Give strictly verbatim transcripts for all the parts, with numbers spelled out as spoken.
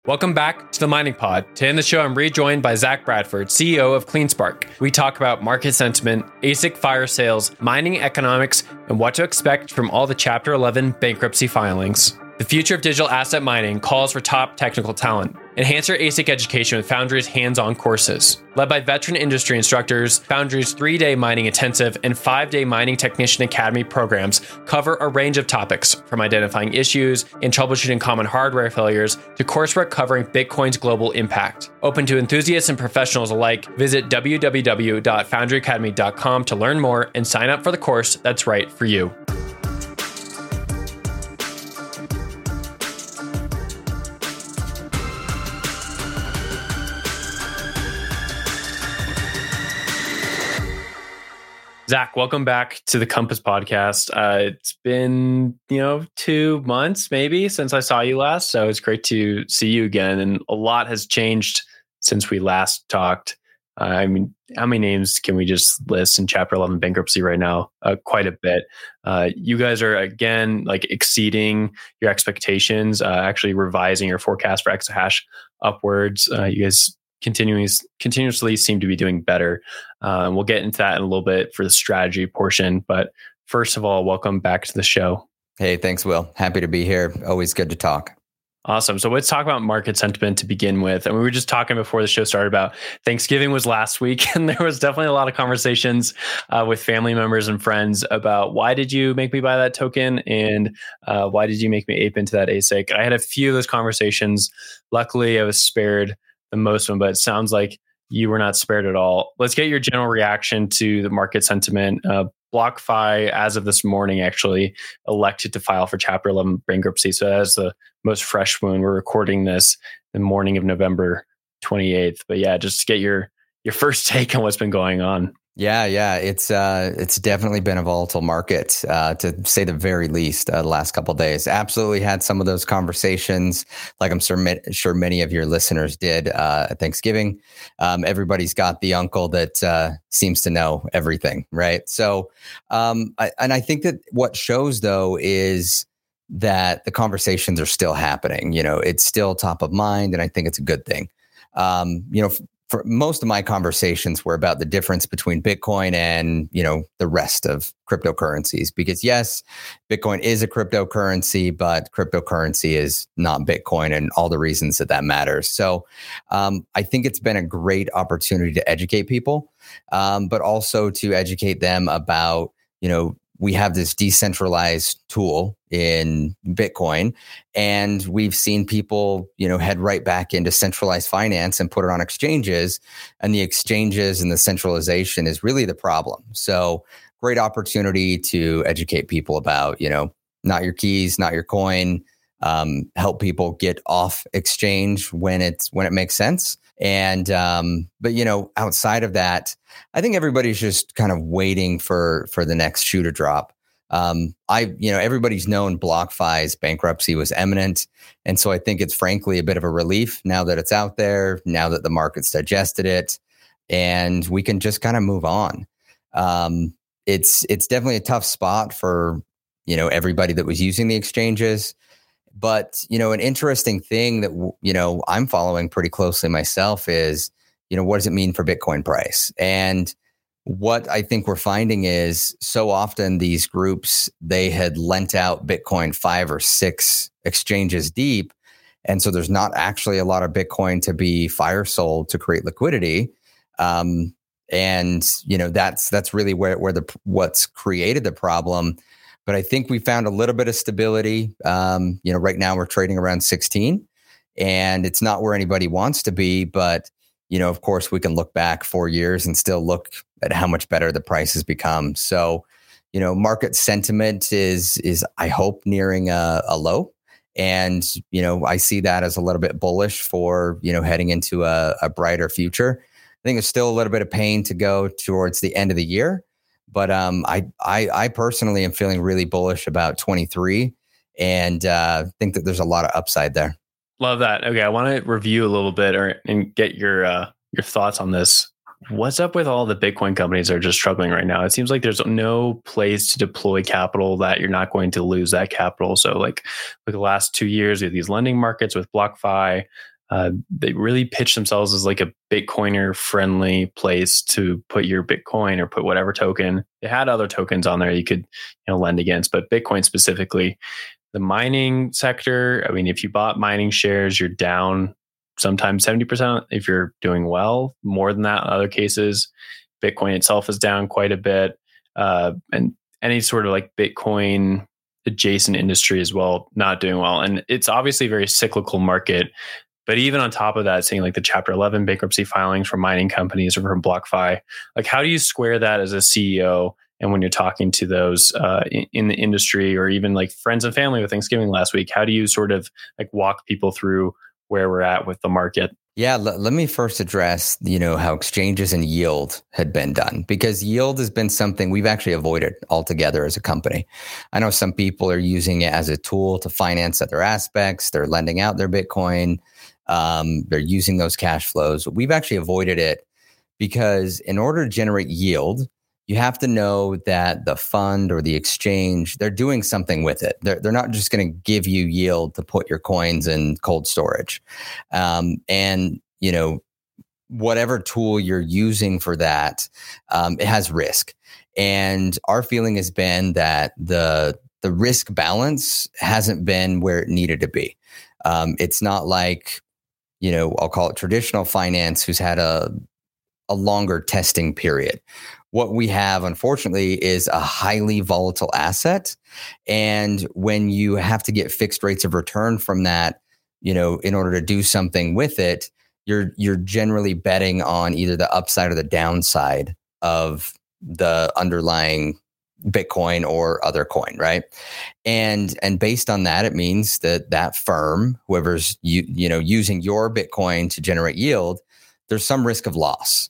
Welcome back to the Mining Pod. Today on the show, I'm rejoined by Zach Bradford, C E O of CleanSpark. We talk about market sentiment, A S I C fire sales, mining economics, and what to expect from all the Chapter eleven bankruptcy filings. The future of digital asset mining calls for top technical talent. Enhance your A S I C education with Foundry's hands-on courses. Led by veteran industry instructors, Foundry's three-day mining intensive and five-day mining technician academy programs cover a range of topics, from identifying issues and troubleshooting common hardware failures to coursework covering Bitcoin's global impact. Open to enthusiasts and professionals alike, visit w w w dot foundry academy dot com to learn more and sign up for the course that's right for you. Zach, welcome back to the Compass podcast. Uh, it's been, you know, two months maybe since I saw you last. So it's great to see you again. And a lot has changed since we last talked. Uh, I mean, how many names can we just list in Chapter eleven bankruptcy right now? Uh, quite a bit. Uh, you guys are, again, like exceeding your expectations, uh, actually revising your forecast for exahash upwards. Uh, you guys continuously continuously seem to be doing better. Um, we'll get into that in a little bit for the strategy portion. But first of all, welcome back to the show. Hey, thanks, Will. Happy to be here. Always good to talk. Awesome. So let's talk about market sentiment to begin with. And we were just talking before the show started about Thanksgiving was last week. And there was definitely a lot of conversations uh, with family members and friends about why did you make me buy that token? And uh, why did you make me ape into that A S I C? I had a few of those conversations. Luckily, I was spared the most of them, but it sounds like you were not spared at all. Let's get your general reaction to the market sentiment. Uh, BlockFi, as of this morning, actually elected to file for Chapter eleven bankruptcy. So that's the most fresh one. We're recording this the morning of November twenty-eighth. But yeah, just to get your your first take on what's been going on. Yeah, yeah, it's uh, it's definitely been a volatile market, uh, to say the very least, uh, the last couple of days. Absolutely had some of those conversations, like I'm sure, sure many of your listeners did uh, at Thanksgiving. Um, everybody's got the uncle that uh, seems to know everything, right? So, um, I, and I think that what shows, though, is that the conversations are still happening. You know, it's still top of mind, and I think it's a good thing. Um, you know, for most of my conversations were about the difference between Bitcoin and, you know, the rest of cryptocurrencies, because yes, Bitcoin is a cryptocurrency, but cryptocurrency is not Bitcoin, and all the reasons that that matters. So um, I think it's been a great opportunity to educate people, um, but also to educate them about, you know, we have this decentralized tool in Bitcoin, and we've seen people, you know, head right back into centralized finance and put it on exchanges, and the exchanges and the centralization is really the problem. So great opportunity to educate people about, you know, not your keys, not your coin, um, help people get off exchange when it's, when it makes sense. And, um, but, you know, outside of that, I think everybody's just kind of waiting for, for the next shoe to drop. Um, I, you know, everybody's known BlockFi's bankruptcy was imminent. And so I think it's frankly a bit of a relief now that it's out there, now that the market's digested it, and we can just kind of move on. Um, it's, it's definitely a tough spot for, you know, everybody that was using the exchanges. But, you know, an interesting thing that, you know, I'm following pretty closely myself is, you know, what does it mean for Bitcoin price? And what I think we're finding is so often these groups, they had lent out Bitcoin five or six exchanges deep. And so there's not actually a lot of Bitcoin to be fire sold to create liquidity. Um, and, you know, that's that's really where, where the what's created the problem. But I think we found a little bit of stability. Um, you know, right now we're trading around sixteen, and it's not where anybody wants to be. But, you know, of course, we can look back four years and still look at how much better the price has become. So, you know, market sentiment is, is I hope, nearing a, a low. And, you know, I see that as a little bit bullish for, you know, heading into a, a brighter future. I think there's still a little bit of pain to go towards the end of the year. But um, I, I, I personally am feeling really bullish about twenty-three, and uh, think that there's a lot of upside there. Love that. Okay, I want to review a little bit or and get your uh, your thoughts on this. What's up with all the Bitcoin companies that are just struggling right now? It seems like there's no place to deploy capital that you're not going to lose that capital. So like, like the last two years with these lending markets with BlockFi, uh, they really pitch themselves as like a Bitcoiner friendly place to put your Bitcoin or put whatever token. They had other tokens on there you could, you know, lend against, but Bitcoin specifically. The mining sector, I mean, if you bought mining shares, you're down sometimes seventy percent if you're doing well, more than that in other cases. Bitcoin itself is down quite a bit. Uh, and any sort of like Bitcoin adjacent industry as well, not doing well. And it's obviously a very cyclical market. But even on top of that, seeing like the Chapter eleven bankruptcy filings from mining companies or from BlockFi, like how do you square that as a C E O? And when you're talking to those uh, in, in the industry or even like friends and family with Thanksgiving last week, how do you sort of like walk people through where we're at with the market? Yeah, l- let me first address, you know, how exchanges and yield had been done, because yield has been something we've actually avoided altogether as a company. I know some people are using it as a tool to finance other aspects. They're lending out their Bitcoin. Um, they're using those cash flows. We've actually avoided it because in order to generate yield, you have to know that the fund or the exchange, they're doing something with it. They're, they're not just going to give you yield to put your coins in cold storage. Um, and, you know, whatever tool you're using for that, um, it has risk. And our feeling has been that the the risk balance hasn't been where it needed to be. Um, it's not like, you know, I'll call it traditional finance, who's had a a longer testing period. What we have, unfortunately, is a highly volatile asset. And when you have to get fixed rates of return from that, you know, in order to do something with it, you're you're generally betting on either the upside or the downside of the underlying Bitcoin or other coin, right? And and based on that, it means that that firm, whoever's you you know using your Bitcoin to generate yield, there's some risk of loss.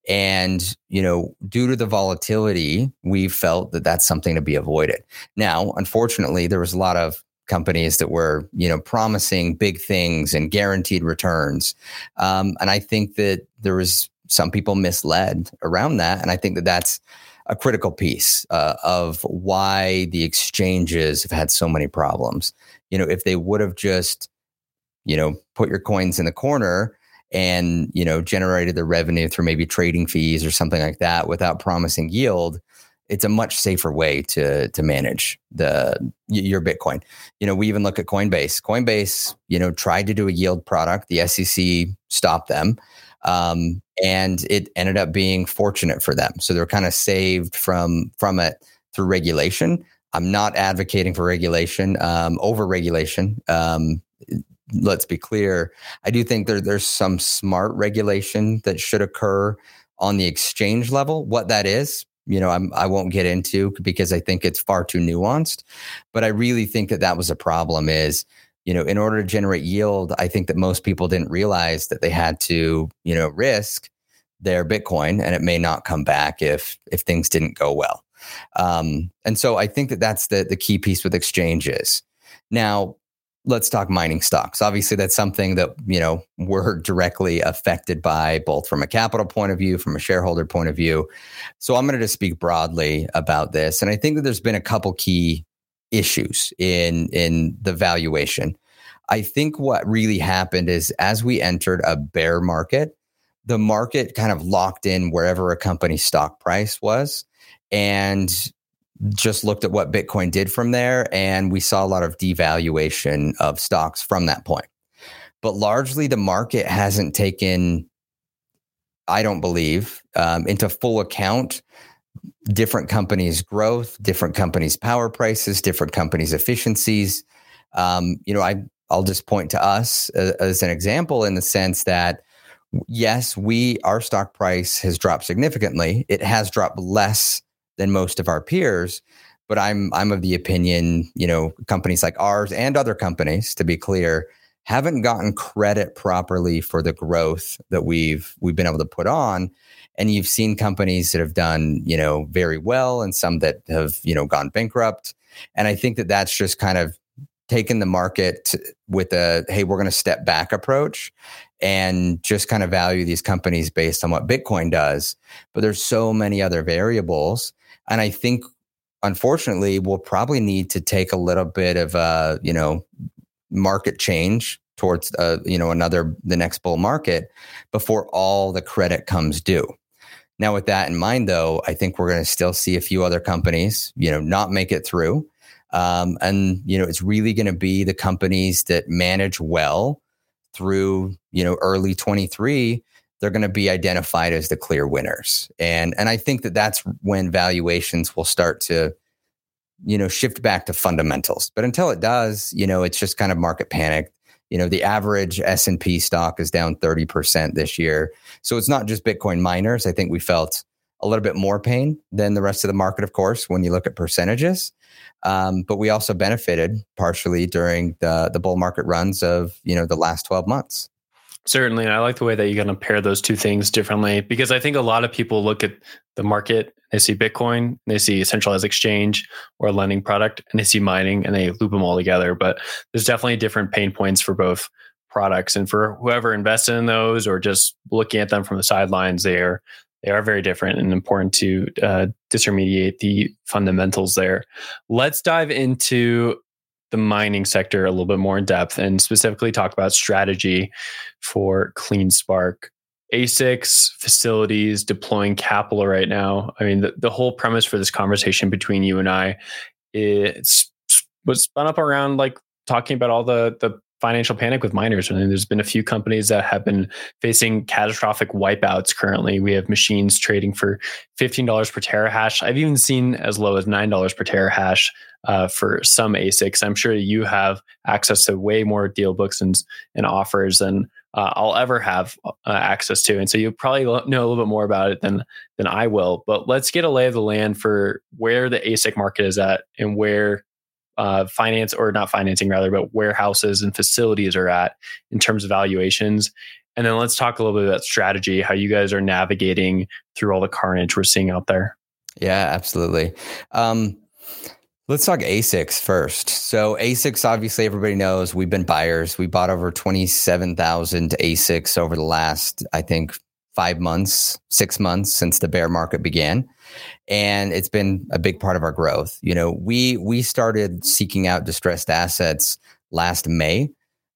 And, you know, due to the volatility, we felt that that's something to be avoided. Now, unfortunately, there was a lot of companies that were, you know, promising big things and guaranteed returns. Um, and I think that there was some people misled around that. And I think that that's a critical piece uh, of why the exchanges have had so many problems. You know, if they would have just, you know, put your coins in the corner and, you know, generated the revenue through maybe trading fees or something like that without promising yield, it's a much safer way to to manage the your Bitcoin. You know, we even look at Coinbase. Coinbase, you know, tried to do a yield product. The S E C stopped them. Um, and it ended up being fortunate for them. So they're kind of saved from from it through regulation. I'm not advocating for regulation, um, over regulation. Um, let's be clear. I do think there, there's some smart regulation that should occur on the exchange level. What that is, you know, I'm, I won't get into because I think it's far too nuanced. But I really think that that was a problem is, you know, in order to generate yield, I think that most people didn't realize that they had to, you know, risk their Bitcoin and it may not come back if if things didn't go well. Um, and so I think that that's the the key piece with exchanges. Now, let's talk mining stocks. Obviously, that's something that, you know, we're directly affected by, both from a capital point of view, from a shareholder point of view. So I'm going to just speak broadly about this. And I think that there's been a couple key issues in, in the valuation. I think what really happened is as we entered a bear market, the market kind of locked in wherever a company's stock price was and just looked at what Bitcoin did from there. And we saw a lot of devaluation of stocks from that point. But largely the market hasn't taken, I don't believe, um, into full account different companies' growth, different companies' power prices, different companies' efficiencies. Um, you know, I, I'll just point to us as, as an example in the sense that, yes, we our stock price has dropped significantly. It has dropped less than most of our peers, but I'm I'm of the opinion, you know, companies like ours and other companies, to be clear, haven't gotten credit properly for the growth that we've we've been able to put on. And you've seen companies that have done, you know, very well and some that have, you know, gone bankrupt. And I think that that's just kind of taken the market with a, hey, we're going to step back approach and just kind of value these companies based on what Bitcoin does. But there's so many other variables. And I think, unfortunately, we'll probably need to take a little bit of a, you know, market change towards, uh, you know, another, the next bull market before all the credit comes due. Now, with that in mind, though, I think we're going to still see a few other companies, you know, not make it through. Um, and, you know, it's really going to be the companies that manage well through, you know, early twenty-three. They're going to be identified as the clear winners. And, and I think that that's when valuations will start to, you know, shift back to fundamentals. But until it does, you know, it's just kind of market panic. You know, the average S and P stock is down thirty percent this year. So it's not just Bitcoin miners. I think we felt a little bit more pain than the rest of the market, of course, when you look at percentages. Um, but we also benefited partially during the, the bull market runs of, you know, the last twelve months. Certainly. And I like the way that you're going to pair those two things differently, because I think a lot of people look at the market, they see Bitcoin, they see a centralized exchange or a lending product, and they see mining, and they loop them all together. But there's definitely different pain points for both products. And for whoever invested in those or just looking at them from the sidelines, they are, they are very different and important to uh, disintermediate the fundamentals there. Let's dive into the mining sector a little bit more in depth and specifically talk about strategy for CleanSpark. A SICs, facilities, deploying capital right now. I mean, the, the whole premise for this conversation between you and I is was spun up around like talking about all the the financial panic with miners. And there's been a few companies that have been facing catastrophic wipeouts currently. We have machines trading for fifteen dollars per terahash. I've even seen as low as nine dollars per terahash uh, for some A SICs. I'm sure you have access to way more deal books and, and offers than uh, I'll ever have uh, access to. And so you probably know a little bit more about it than, than I will. But let's get a lay of the land for where the A SIC market is at and where Uh, finance or not financing rather, but warehouses and facilities are at in terms of valuations. And then let's talk a little bit about strategy, how you guys are navigating through all the carnage we're seeing out there. Yeah, absolutely. Um, let's talk A SICs first. So A SICs, obviously everybody knows we've been buyers. We bought over twenty-seven thousand A SICs over the last, I think, five months, six months since the bear market began. And it's been a big part of our growth. You know, we we started seeking out distressed assets last May.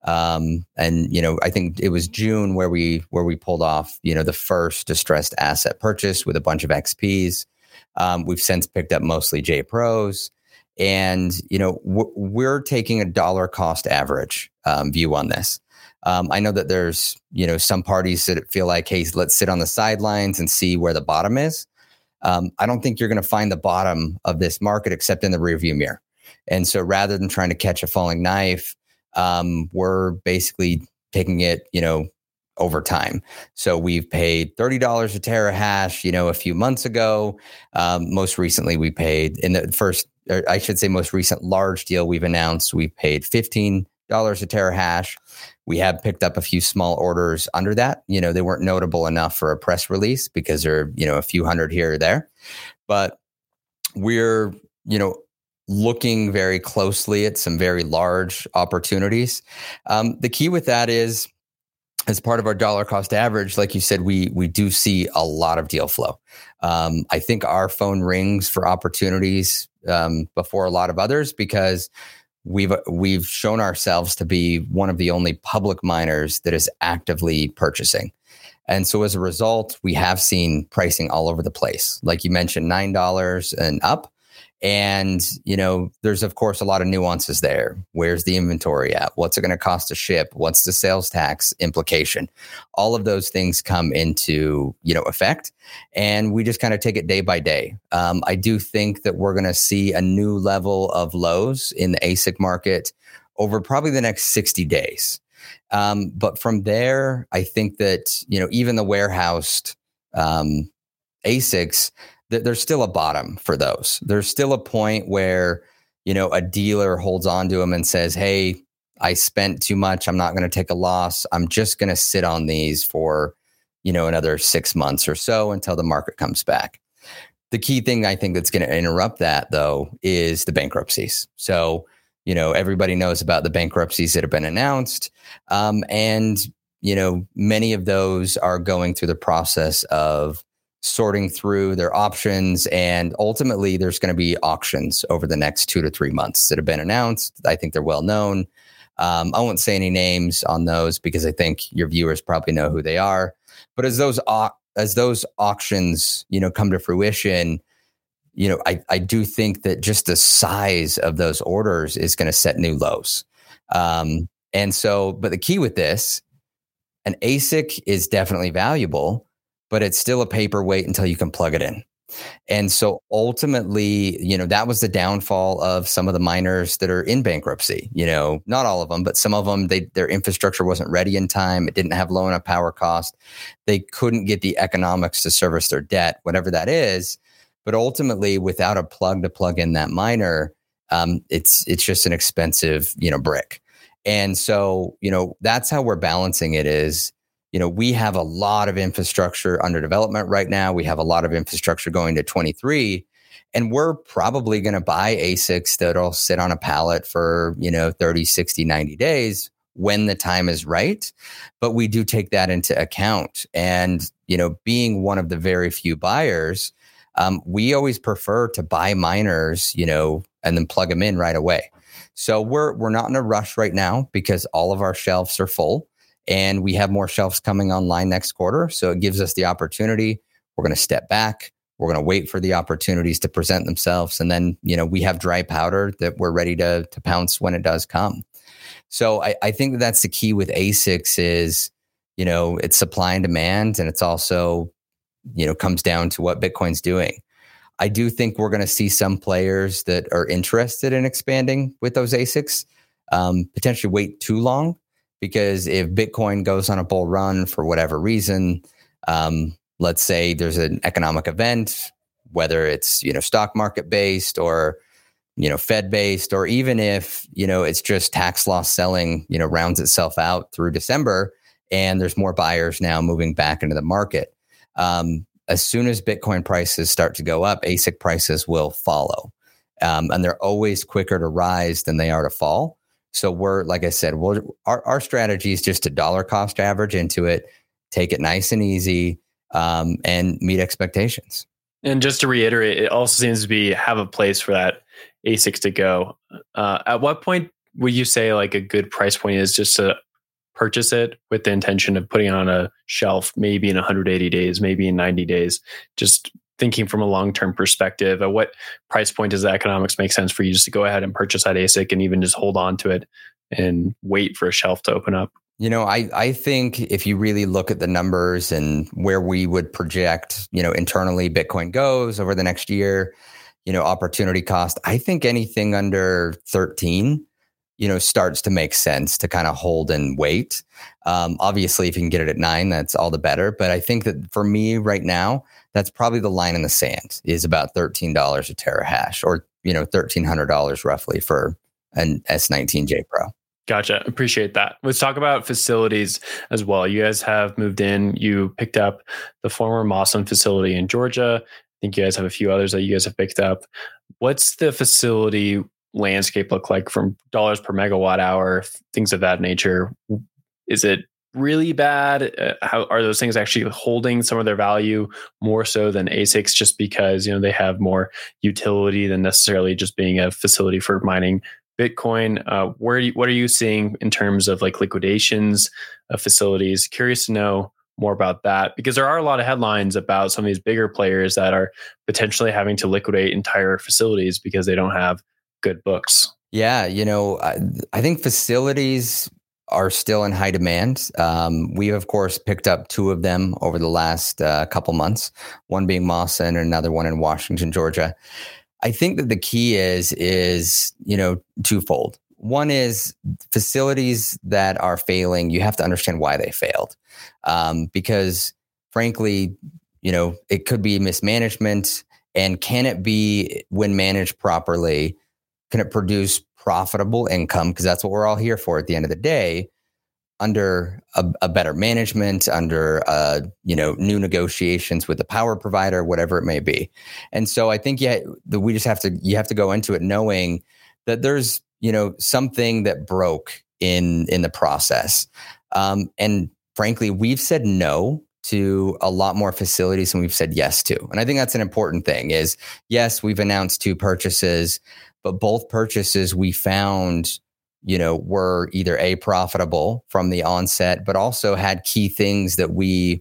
Um, and, you know, I think it was June where we where we pulled off, you know, the first distressed asset purchase with a bunch of X Ps. Um, we've since picked up mostly J Pros. And, you know, w- we're taking a dollar cost average um, view on this. Um, I know that there's, you know, some parties that feel like, hey, let's sit on the sidelines and see where the bottom is. Um, I don't think you're going to find the bottom of this market except in the rearview mirror. And so rather than trying to catch a falling knife, um, we're basically taking it, you know, over time. So we've paid thirty dollars a terahash, you know, a few months ago. Um, most recently, we paid in the first, or I should say most recent large deal we've announced, we paid fifteen dollars a terahash. We have picked up a few small orders under that. You know, they weren't notable enough for a press release because they're, you know, a few hundred here or there. But we're, you know, looking very closely at some very large opportunities. Um, the key with that is, as part of our dollar cost average, like you said, we we do see a lot of deal flow. Um, I think our phone rings for opportunities um, before a lot of others because We've we've shown ourselves to be one of the only public miners that is actively purchasing. And so as a result, we have seen pricing all over the place. Like you mentioned, nine dollars and up. And, you know, there's, of course, a lot of nuances there. Where's the inventory at? What's it going to cost to ship? What's the sales tax implication? All of those things come into, you know, effect. And we just kind of take it day by day. Um, I do think that we're going to see a new level of lows in the A SIC market over probably the next sixty days. Um, but from there, I think that, you know, even the warehoused um, A SICs, there's still a bottom for those. There's still a point where, you know, a dealer holds on to them and says, hey, I spent too much. I'm not going to take a loss. I'm just going to sit on these for, you know, another six months or so until the market comes back. The key thing I think that's going to interrupt that, though, is the bankruptcies. So, you know, everybody knows about the bankruptcies that have been announced. Um, and, you know, many of those are going through the process of sorting through their options. And ultimately, there's going to be auctions over the next two to three months that have been announced. I think they're well known. Um, I won't say any names on those because I think your viewers probably know who they are. But as those au- as those auctions, you know, come to fruition, you know, I, I do think that just the size of those orders is going to set new lows. Um, and so, but the key with this, an A S I C is definitely valuable, but it's still a paperweight until you can plug it in. And so ultimately, you know, that was the downfall of some of the miners that are in bankruptcy. You know, not all of them, but some of them, they, their infrastructure wasn't ready in time. It didn't have low enough power cost. They couldn't get the economics to service their debt, whatever that is. But ultimately, without a plug to plug in that miner, um, it's it's just an expensive, you know, brick. And so, you know, that's how we're balancing it is, you know, we have a lot of infrastructure under development right now. We have a lot of infrastructure going to twenty-three, and we're probably going to buy A S I Cs that'll sit on a pallet for, you know, thirty, sixty, ninety days when the time is right. But we do take that into account. And, you know, being one of the very few buyers, Um, we always prefer to buy miners, you know, and then plug them in right away. So we're we're not in a rush right now because all of our shelves are full, and we have more shelves coming online next quarter. So it gives us the opportunity. We're going to step back. We're going to wait for the opportunities to present themselves, and then, you know, we have dry powder that we're ready to to pounce when it does come. So I, I think that that's the key with A S I Cs is, you know, it's supply and demand, and it's also, you know, comes down to what Bitcoin's doing. I do think we're going to see some players that are interested in expanding with those A S I Cs um, potentially wait too long, because if Bitcoin goes on a bull run for whatever reason, um, let's say there's an economic event, whether it's, you know, stock market based or, you know, Fed based, or even if, you know, it's just tax loss selling, you know, rounds itself out through December and there's more buyers now moving back into the market. Um, as soon as Bitcoin prices start to go up, A S I C prices will follow. Um, and they're always quicker to rise than they are to fall. So we're, like I said, we're, our, our strategy is just to dollar cost average into it, take it nice and easy, um, and meet expectations. And just to reiterate, it also seems to be have a place for that A S I C to go. Uh, at what point would you say like a good price point is just to purchase it with the intention of putting it on a shelf, maybe in one hundred eighty days, maybe in ninety days, just thinking from a long-term perspective? At what price point does the economics make sense for you just to go ahead and purchase that A S I C and even just hold on to it and wait for a shelf to open up? You know, I, I think if you really look at the numbers and where we would project, you know, internally Bitcoin goes over the next year, you know, opportunity cost, I think anything under thirteen, you know, starts to make sense to kind of hold and wait. Um, obviously, if you can get it at nine, that's all the better. But I think that for me right now, that's probably the line in the sand, is about thirteen dollars a terahash, or, you know, thirteen hundred dollars roughly for an S nineteen J Pro. Gotcha. Appreciate that. Let's talk about facilities as well. You guys have moved in. You picked up the former Mawson facility in Georgia. I think you guys have a few others that you guys have picked up. What's the facility landscape look like from dollars per megawatt hour, things of that nature? Is it really bad? Uh, how are those things actually holding some of their value more so than A S I Cs, just because, you know, they have more utility than necessarily just being a facility for mining Bitcoin? Uh, where, you, what are you seeing in terms of like liquidations of facilities? Curious to know more about that, because there are a lot of headlines about some of these bigger players that are potentially having to liquidate entire facilities because they don't have good books. Yeah, you know, I, I think facilities are still in high demand. Um, we, of course, picked up two of them over the last uh, couple months, one being Mawson and another one in Washington, Georgia. I think that the key is, is, you know, twofold. One is facilities that are failing, you have to understand why they failed. Um, because frankly, you know, it could be mismanagement. And can it be, when managed properly, can it produce profitable income? Because that's what we're all here for at the end of the day, under a, a better management, under uh, you know, new negotiations with the power provider, whatever it may be. And so I think yeah, the, we just have to you have to go into it knowing that there's, you know, something that broke in in the process. Um, and frankly, we've said no to a lot more facilities than we've said yes to. And I think that's an important thing is, yes, we've announced two purchases, but both purchases we found, you know, were either A, profitable from the onset, but also had key things that we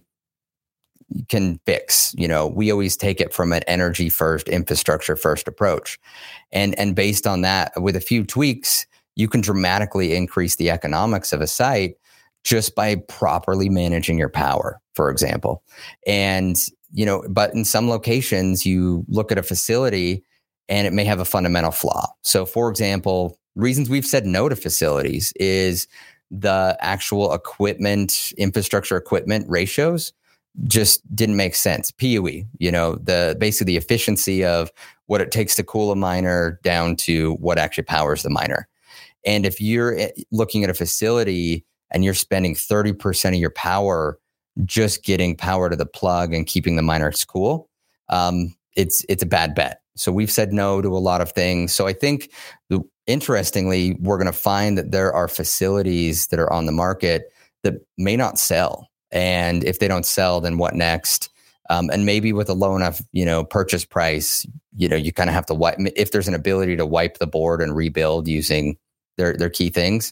can fix. You know, we always take it from an energy first, infrastructure first approach. And, and based on that, with a few tweaks, you can dramatically increase the economics of a site just by properly managing your power, for example. And, you know, but in some locations, you look at a facility and it may have a fundamental flaw. So, for example, reasons we've said no to facilities is the actual equipment, infrastructure equipment ratios just didn't make sense. P U E, you know, the basically the efficiency of what it takes to cool a miner down to what actually powers the miner. And if you're looking at a facility and you're spending thirty percent of your power just getting power to the plug and keeping the miners cool, um, it's it's a bad bet. So we've said no to a lot of things. So I think, the, interestingly, we're going to find that there are facilities that are on the market that may not sell. And if they don't sell, then what next? Um, and maybe with a low enough, you know, purchase price, you know, you kind of have to wipe, if there's an ability to wipe the board and rebuild using their, their key things,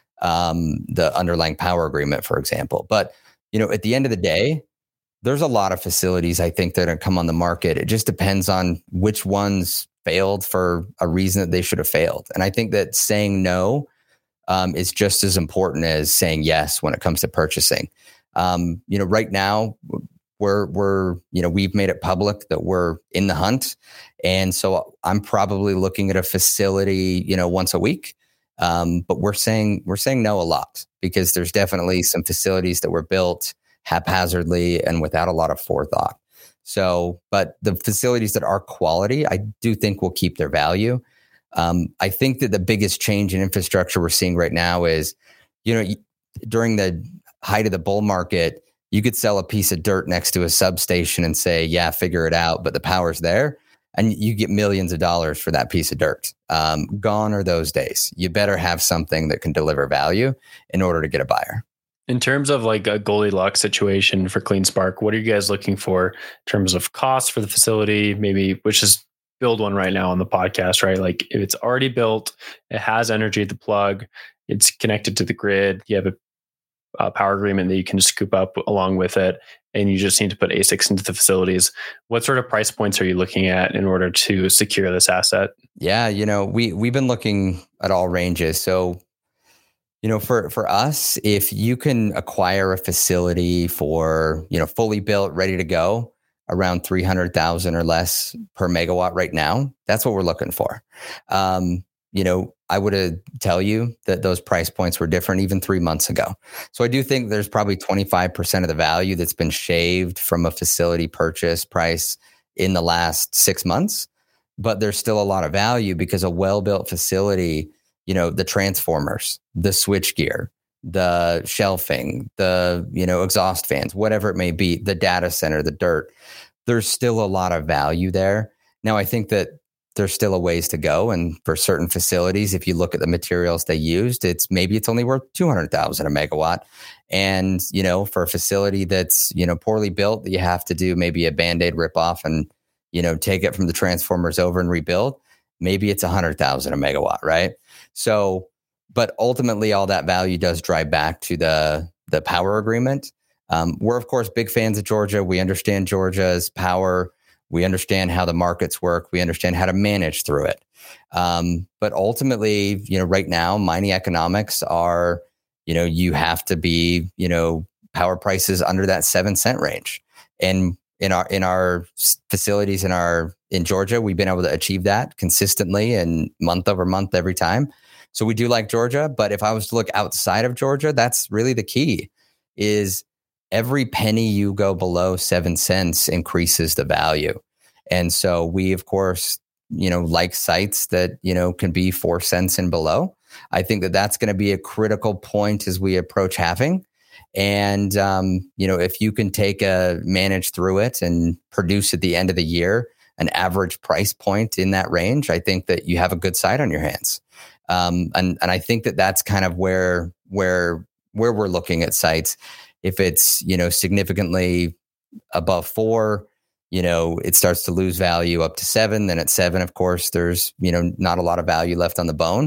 um, the underlying power agreement, for example. But, you know, at the end of the day, there's a lot of facilities I think that are come on the market. It just depends on which ones failed for a reason that they should have failed. And I think that saying no um, is just as important as saying yes when it comes to purchasing. Um, you know, right now we're, we're, you know, we've made it public that we're in the hunt. And so I'm probably looking at a facility, you know, once a week. Um, but we're saying, we're saying no a lot because there's definitely some facilities that were built haphazardly and without a lot of forethought. So, but the facilities that are quality, I do think will keep their value. Um, I think that the biggest change in infrastructure we're seeing right now is, you know, during the height of the bull market, you could sell a piece of dirt next to a substation and say, yeah, figure it out, but the power's there. And you get millions of dollars for that piece of dirt. Um, gone are those days. You better have something that can deliver value in order to get a buyer. In terms of like a Goldilocks situation for CleanSpark, what are you guys looking for in terms of cost for the facility? Maybe, which is build one right now on the podcast, right? Like if it's already built, it has energy at the plug, it's connected to the grid, you have a Uh, power agreement that you can just scoop up along with it, and you just need to put A SICs into the facilities. What sort of price points are you looking at in order to secure this asset? Yeah, you know, we we've been looking at all ranges. So, you know, for for us, if you can acquire a facility for, you know, fully built, ready to go, around three hundred thousand or less per megawatt right now, that's what we're looking for. Um, you know, I would uh, tell you that those price points were different even three months ago. So I do think there's probably twenty-five percent of the value that's been shaved from a facility purchase price in the last six months. But there's still a lot of value because a well-built facility, you know, the transformers, the switchgear, the shelving, the, you know, exhaust fans, whatever it may be, the data center, the dirt, there's still a lot of value there. Now, I think that there's still a ways to go. And for certain facilities, if you look at the materials they used, it's maybe it's only worth two hundred thousand a megawatt. And, you know, for a facility that's, you know, poorly built, you have to do maybe a Band-Aid ripoff and, you know, take it from the transformers over and rebuild. Maybe it's a hundred thousand a megawatt, right? So, but ultimately all that value does drive back to the, the power agreement. Um, we're of course big fans of Georgia. We understand Georgia's power. We understand how the markets work. We understand how to manage through it. Um, but ultimately, you know, right now, mining economics are, you know, you have to be, you know, power prices under that seven cent range. And in our in our facilities in our in Georgia, we've been able to achieve that consistently and month over month every time. So we do like Georgia. But if I was to look outside of Georgia, that's really the key. Is every penny you go below seven cents increases the value. And so we, of course, you know, like sites that, you know, can be four cents and below. I think that that's going to be a critical point as we approach halving. And, um, you know, if you can take a manage through it and produce at the end of the year, an average price point in that range, I think that you have a good site on your hands. Um, and, and I think that that's kind of where, where, where we're looking at sites. If it's, you know, significantly above four, you know, it starts to lose value up to seven. Then at seven, of course, there's, you know, not a lot of value left on the bone.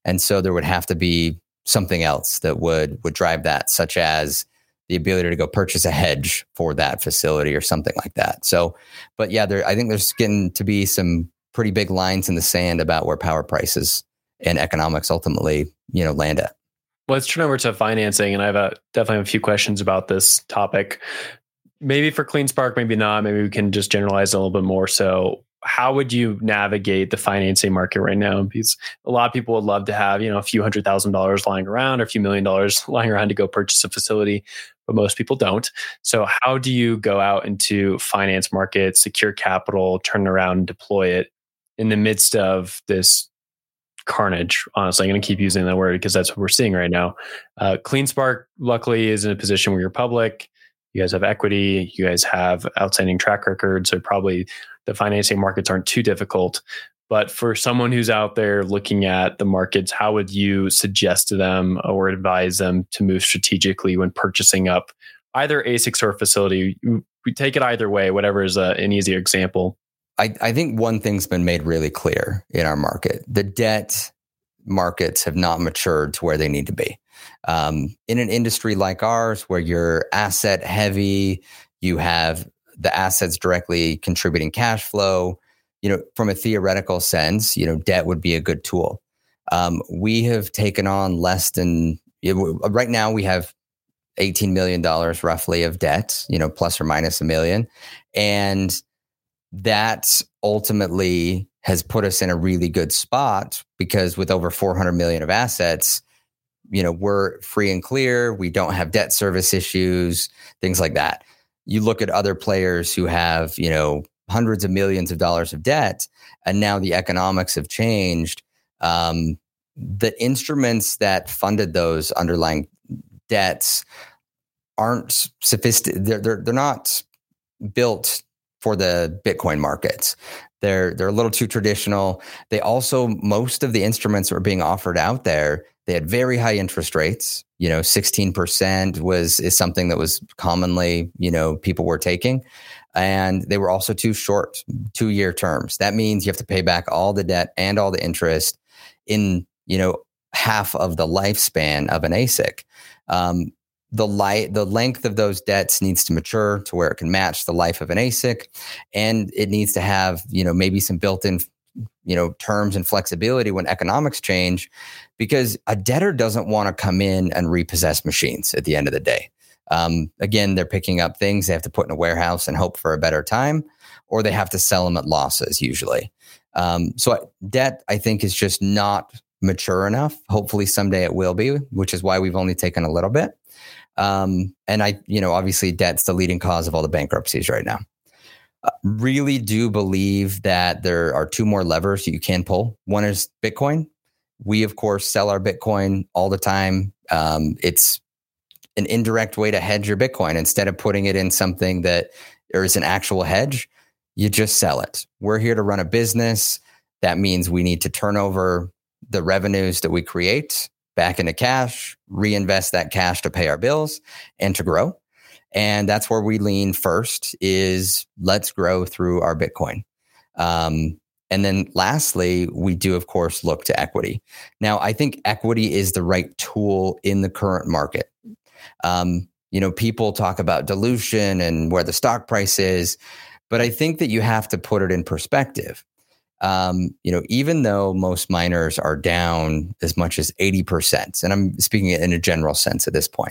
And so there would have to be something else that would would drive that, such as the ability to go purchase a hedge for that facility or something like that. So, but yeah, there, I think there's getting to be some pretty big lines in the sand about where power prices and economics ultimately, you know, land at. Let's turn over to financing, and I have a, definitely have a few questions about this topic. Maybe for CleanSpark, maybe not. Maybe we can just generalize a little bit more. So, how would you navigate the financing market right now? Because a lot of people would love to have, you know, a few hundred thousand dollars lying around or a few million dollars lying around to go purchase a facility, but most people don't. So how do you go out into finance markets, secure capital, turn around and deploy it in the midst of this carnage? Honestly, I'm going to keep using that word because that's what we're seeing right now. Uh, CleanSpark, luckily, is in a position where you're public. You guys have equity. You guys have outstanding track records. So probably the financing markets aren't too difficult. But for someone who's out there looking at the markets, how would you suggest to them or advise them to move strategically when purchasing up either A SICs or a facility? We take it either way, whatever is a, an easier example. I, I think one thing's been made really clear in our market. The debt markets have not matured to where they need to be. Um, in an industry like ours, where you're asset heavy, you have the assets directly contributing cash flow, you know, from a theoretical sense, you know, debt would be a good tool. Um, we have taken on less than, you know, right now we have eighteen million dollars roughly of debt, you know, plus or minus a million. And that ultimately has put us in a really good spot because with over four hundred million of assets, you know, we're free and clear. We don't have debt service issues, things like that. You look at other players who have, you know, hundreds of millions of dollars of debt, and now the economics have changed. Um, the instruments that funded those underlying debts aren't sophisticated. They're, they're, they're not built for the Bitcoin markets. They're, they're a little too traditional. They also, most of the instruments that were being offered out there, they had very high interest rates. You know, sixteen percent was is something that was commonly, you know, people were taking. And they were also too short, two-year terms. That means you have to pay back all the debt and all the interest in, you know, half of the lifespan of an A SIC. Um, the light, the length of those debts needs to mature to where it can match the life of an A SIC, and it needs to have, you know, maybe some built-in, you know, terms and flexibility when economics change, because a debtor doesn't want to come in and repossess machines at the end of the day. Um, again, they're picking up things they have to put in a warehouse and hope for a better time, or they have to sell them at losses usually. Um, so debt, I think, is just not mature enough. Hopefully someday it will be, which is why we've only taken a little bit. Um, and I, you know, obviously debt's the leading cause of all the bankruptcies right now. Uh, really do believe that there are two more levers you can pull. One is Bitcoin. We, of course, sell our Bitcoin all the time. Um, it's an indirect way to hedge your Bitcoin. Instead of putting it in something that there is an actual hedge, you just sell it. We're here to run a business. That means we need to turn over the revenues that we create back into cash, reinvest that cash to pay our bills and to grow. And that's where we lean first is let's grow through our Bitcoin. Um, and then lastly, we do, of course, look to equity. Now, I think equity is the right tool in the current market. Um, you know, people talk about dilution and where the stock price is, but I think that you have to put it in perspective. Um, you know, even though most miners are down as much as eighty percent, and I'm speaking in a general sense at this point,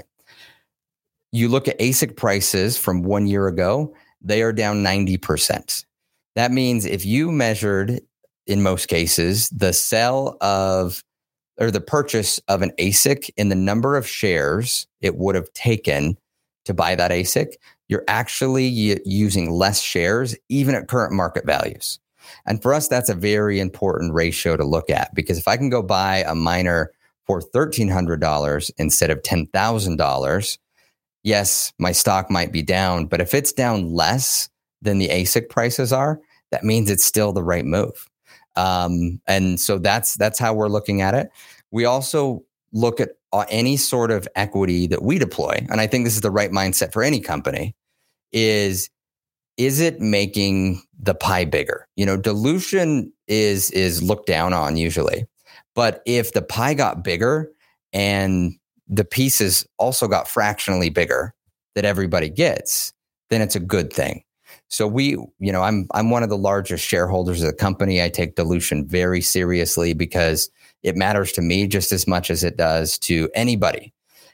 you look at A SIC prices from one year ago, they are down ninety percent. That means if you measured, in most cases, the sale of or the purchase of an A SIC in the number of shares it would have taken to buy that A SIC, you're actually using less shares, even at current market values. And for us, that's a very important ratio to look at, because if I can go buy a miner for thirteen hundred dollars instead of ten thousand dollars, yes, my stock might be down, but if it's down less than the A SIC prices are, that means it's still the right move. Um, and so that's that's how we're looking at it. We also look at any sort of equity that we deploy, and I think this is the right mindset for any company, is is it making the pie bigger? You know, dilution is is looked down on usually, But if the pie got bigger and the pieces also got fractionally bigger that everybody gets, then it's a good thing. So we, you know, I'm I'm one of the largest shareholders of the company. I take dilution very seriously because it matters to me just as much as it does to anybody.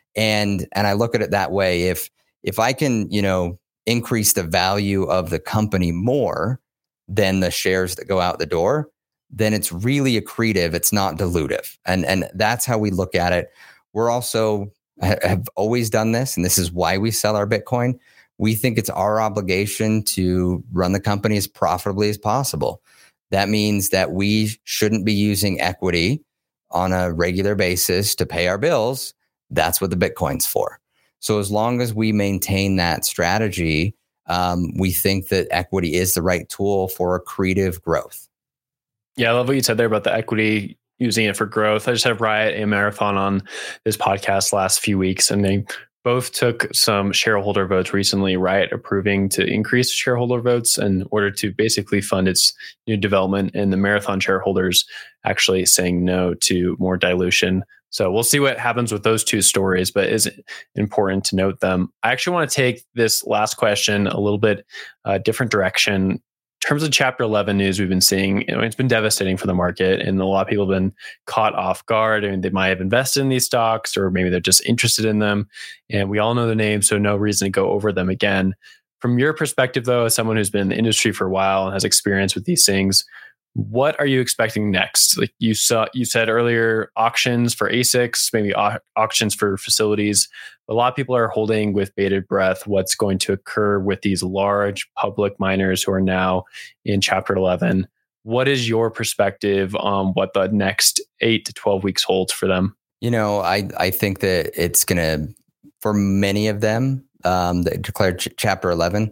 And and I look at it that way. If if I can, you know, increase the value of the company more than the shares that go out the door, then it's really accretive. It's not dilutive. And and that's how we look at it. We're also have always done this, and this is why we sell our Bitcoin. We think it's our obligation to run the company as profitably as possible. That means that we shouldn't be using equity on a regular basis to pay our bills. That's what the Bitcoin's for. So as long as we maintain that strategy, um, we think that equity is the right tool for accretive growth. Yeah, I love what you said there about the equity, using it for growth. I just had Riot and Marathon on this podcast last few weeks, and they both took some shareholder votes recently. Riot approving to increase shareholder votes in order to basically fund its new development, and the Marathon shareholders actually saying no to more dilution. So we'll see what happens with those two stories, but it's important to note them. I actually want to take this last question a little bit uh, different direction. In terms of Chapter eleven news we've been seeing, you know, it's been devastating for the market, and a lot of people have been caught off guard. I mean, they might have invested in these stocks, or maybe they're just interested in them. And we all know the names, so no reason to go over them again. From your perspective, though, as someone who's been in the industry for a while and has experience with these things, what are you expecting next? Like you saw, you said earlier, auctions for A S I Cs, maybe au- auctions for facilities. A lot of people are holding with bated breath what's going to occur with these large public miners who are now in Chapter eleven. What is your perspective on what the next eight to twelve weeks holds for them? You know, I I think that it's going to, for many of them um, that declared ch- Chapter eleven,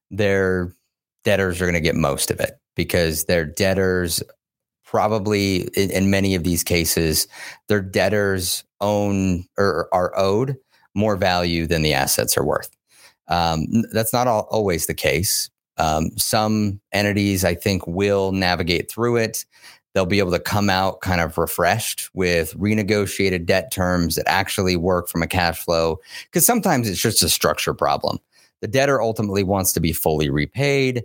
their debtors are going to get most of it, because their debtors probably, in, in many of these cases, their debtors own or are owed more value than the assets are worth. Um, that's not all, always the case. Um, some entities, I think, will navigate through it. They'll be able to come out kind of refreshed with renegotiated debt terms that actually work from a cash flow, because sometimes it's just a structure problem. The debtor ultimately wants to be fully repaid.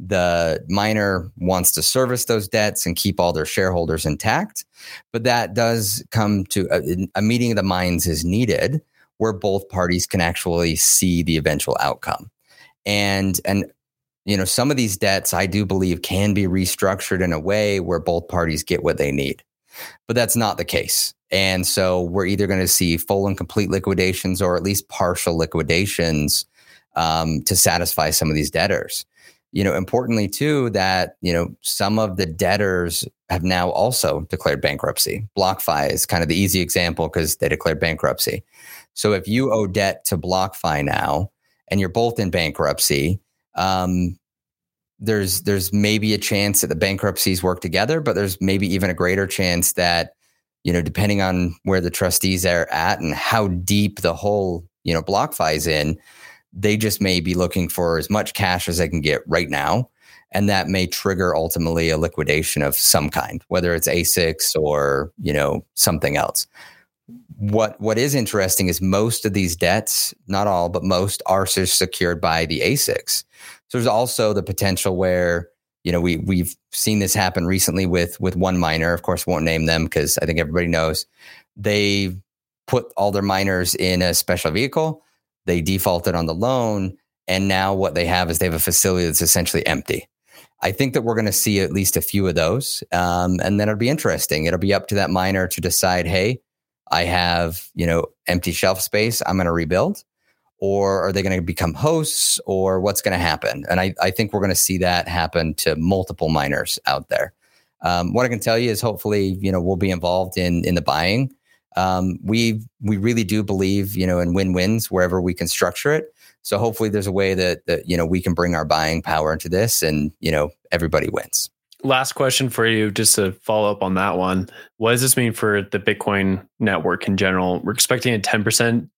The miner wants to service those debts and keep all their shareholders intact. But that does come to a, a meeting of the minds is needed, where both parties can actually see the eventual outcome. And, and, you know, some of these debts, I do believe, can be restructured in a way where both parties get what they need. But that's not the case. And so we're either going to see full and complete liquidations, or at least partial liquidations um, to satisfy some of these debtors. You know, importantly, too, that, you know, some of the debtors have now also declared bankruptcy. BlockFi is kind of the easy example because they declared bankruptcy. So if you owe debt to BlockFi now and you're both in bankruptcy, um, there's there's maybe a chance that the bankruptcies work together, but there's maybe even a greater chance that, you know, depending on where the trustees are at and how deep the whole, you know, BlockFi is in, they just may be looking for as much cash as they can get right now. And that may trigger ultimately a liquidation of some kind, whether it's A S I Cs or, you know, something else. What what is interesting is most of these debts, not all, but most, are secured by the A S I Cs. So there's also the potential where, you know, we we've seen this happen recently with with one miner. Of course, won't name them because I think everybody knows. They put all their miners in a special vehicle. They defaulted on the loan, and now what they have is they have a facility that's essentially empty. I think that we're going to see at least a few of those, um, and then it'll be interesting. It'll be up to that miner to decide, hey, I have, you know, empty shelf space, I'm going to rebuild, or are they going to become hosts, or what's going to happen? And I, I think we're going to see that happen to multiple miners out there. Um, what I can tell you is hopefully, you know, we'll be involved in in the buying. Um, we we really do believe, you know, in win-wins wherever we can structure it. So hopefully there's a way that, that, you know, we can bring our buying power into this, and, you know, everybody wins. Last question for you, just to follow up on that one. What does this mean for the Bitcoin network in general? We're expecting a ten percent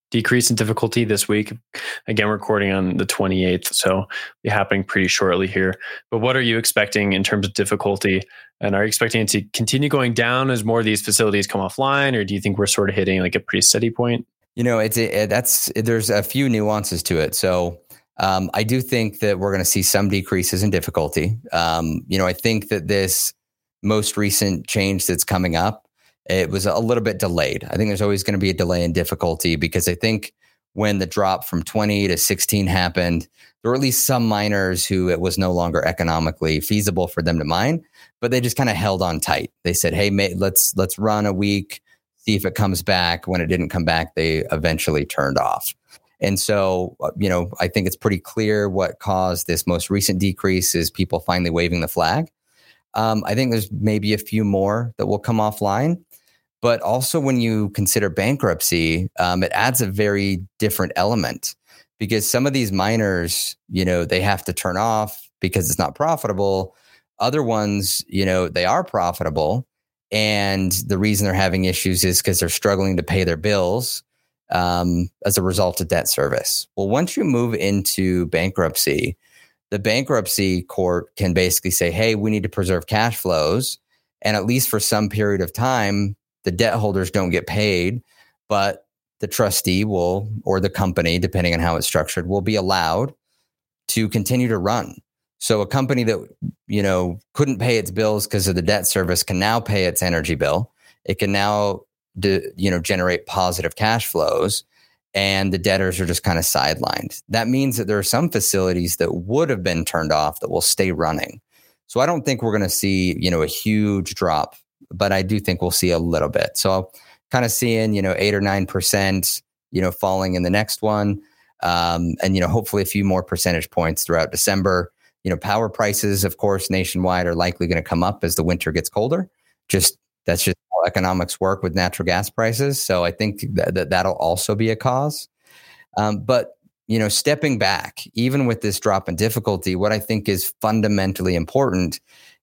decrease in difficulty this week. Again, we're recording on the twenty-eighth, so be happening pretty shortly here. But what are you expecting in terms of difficulty? And are you expecting it to continue going down as more of these facilities come offline, or do you think we're sort of hitting like a pretty steady point? You know, it's it, that's there's a few nuances to it. So um, I do think that we're going to see some decreases in difficulty. Um, you know, I think that this most recent change that's coming up, it was a little bit delayed. I think there's always going to be a delay in difficulty because I think when the drop from twenty to sixteen happened, there were at least some miners who it was no longer economically feasible for them to mine, but they just kind of held on tight. They said, hey, mate, let's let's run a week, see if it comes back. When it didn't come back, they eventually turned off. And so, you know, I think it's pretty clear what caused this most recent decrease is people finally waving the flag. Um, I think there's maybe a few more that will come offline. But also when you consider bankruptcy, um, it adds a very different element because some of these miners, you know, they have to turn off because it's not profitable. Other ones, you know, they are profitable. And the reason they're having issues is because they're struggling to pay their bills um, as a result of debt service. Well, once you move into bankruptcy, the bankruptcy court can basically say, hey, we need to preserve cash flows. And at least for some period of time, the debt holders don't get paid, but the trustee will, or the company, depending on how it's structured, will be allowed to continue to run. So a company that, you know, couldn't pay its bills because of the debt service can now pay its energy bill. It can now, do, you know, generate positive cash flows, and the debtors are just kind of sidelined. That means that there are some facilities that would have been turned off that will stay running. So I don't think we're going to see, you know, a huge drop, but I do think we'll see a little bit. So kind of seeing, you know, eight or nine percent, you know, falling in the next one. Um, and, you know, hopefully a few more percentage points throughout December. You know, power prices, of course, nationwide are likely going to come up as the winter gets colder. Just that's just how economics work with natural gas prices. So I think that, that that'll also be a cause. Um, but, you know, stepping back, even with this drop in difficulty, what I think is fundamentally important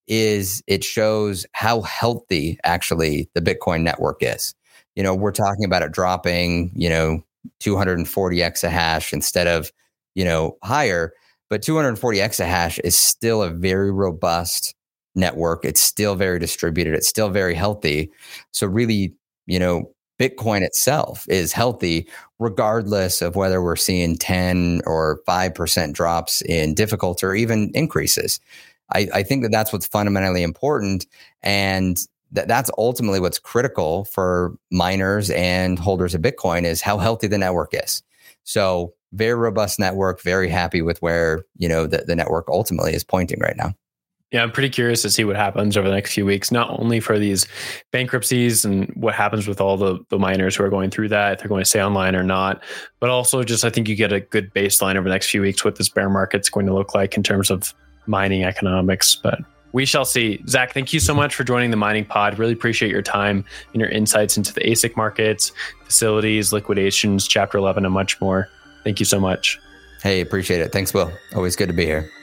is it shows how healthy actually the Bitcoin network is. You know, we're talking about it dropping, you know, two hundred forty exahash instead of, you know, higher, but two hundred forty exahash is still a very robust network. It's still very distributed. It's still very healthy. So really, you know, Bitcoin itself is healthy regardless of whether we're seeing ten or five percent drops in difficulty or even increases. I, I think that that's what's fundamentally important. And that that's ultimately what's critical for miners and holders of Bitcoin is how healthy the network is. So very robust network, very happy with where, you know, the, the network ultimately is pointing right now. Yeah, I'm pretty curious to see what happens over the next few weeks, not only for these bankruptcies and what happens with all the, the miners who are going through that, if they're going to stay online or not, but also just I think you get a good baseline over the next few weeks what this bear market's going to look like in terms of mining economics. But we shall see. Zach, thank you so much for joining the Mining Pod. Really appreciate your time and your insights into the A S I C markets, facilities, liquidations, Chapter eleven, and much more. Thank you so much. Hey, appreciate it. Thanks, Will. Always good to be here.